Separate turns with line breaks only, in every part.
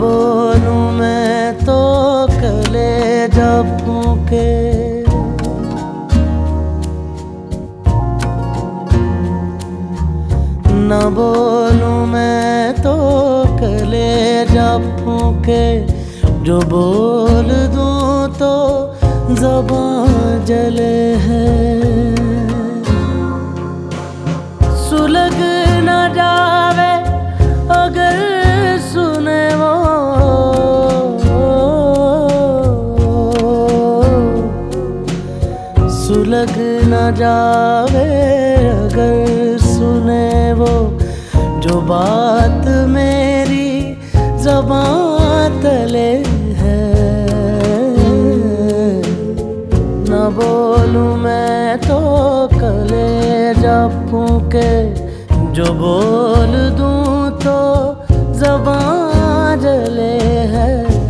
बोलूं मैं तो कलेजा फूंके, न बोलूं मैं तो कलेजा फूंके, जो बोल दूं तो ज़बां जले है। सुलग न जावे अगर सुने वो, सुलग न जावे अगर सुने वो, जो बात मेरी ज़बां तले है। न बोलूं मैं तो कलेजा फूंके, जो बोल दूं तो ज़बां जले है।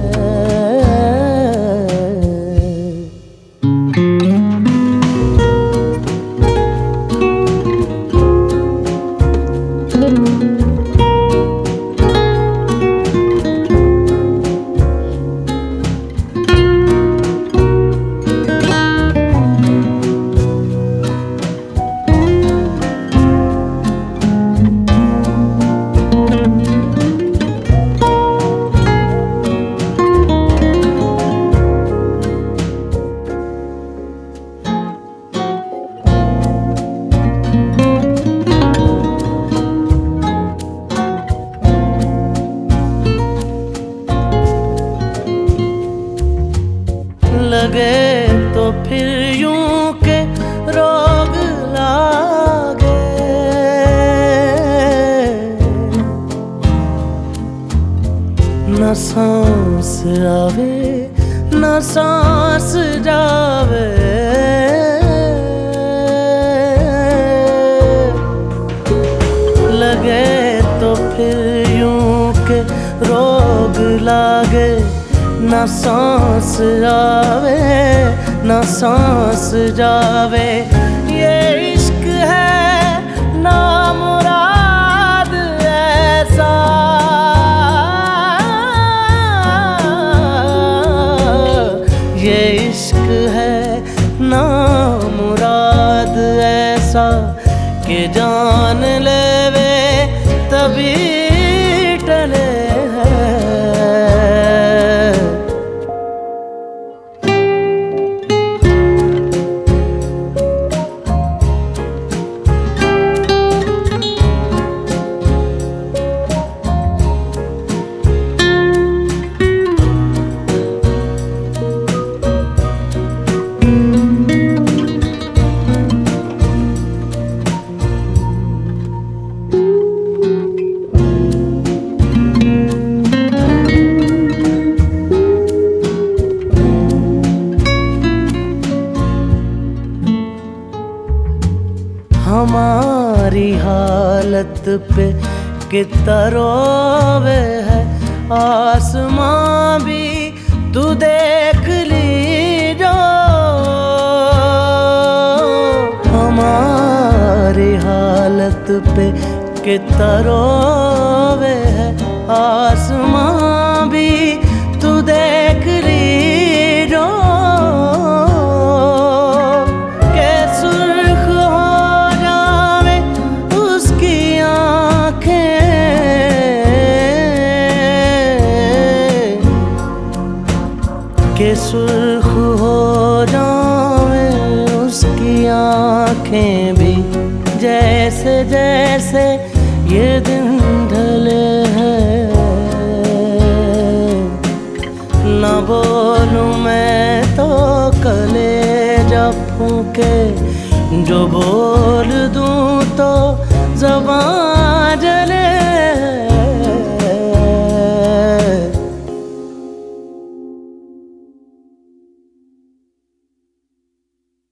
लगे तो फिर यूं के रोग लागे, न सांस आवे न सांस जावे। लगे तो फिर यूं के रोग लागे, न सांस आवे न सांस जावे। ये इश्क है नामुराद ऐसा, ये इश्क है नामुराद ऐसा, कि जान लेवे तभी टले है। हमारी हालत पे कितना रोवे है आसमां भी, तू देख ली जो। हमारी हालत पे कितना रोवे है आसमां भी, तू देख ली जो। के सुर्ख हो जावे उसकी आँखें भी, जैसे जैसे ये दिन ढले हैं। न बोलूं मैं तो कलेजा फूंके, जो बोल